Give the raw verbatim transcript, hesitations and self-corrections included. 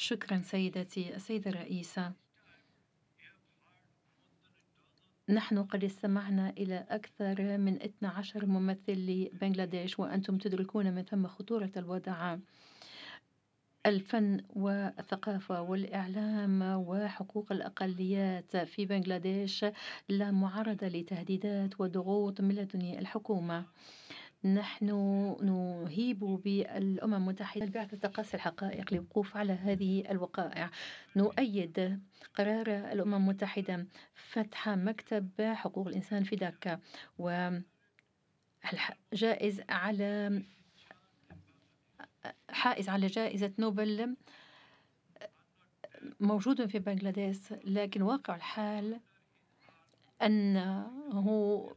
شكرا سيدتي السيدة الرئيسة. نحن قد استمعنا إلى أكثر من اثني عشر ممثل لبنغلاديش، وأنتم تدركون من ثم خطورة الوضع. الفن والثقافة والإعلام وحقوق الأقليات في بنغلاديش لا معرضة لتهديدات وضغوط من لدن الحكومة. نحن نهيب بالأمم المتحدة البعثة تقصي الحقائق للوقوف على هذه الوقائع. نؤيد قرار الأمم المتحدة فتح مكتب حقوق الإنسان في داكا، وجائز على حائز على جائزة نوبل موجود في بنغلاديش، لكن واقع الحال أنه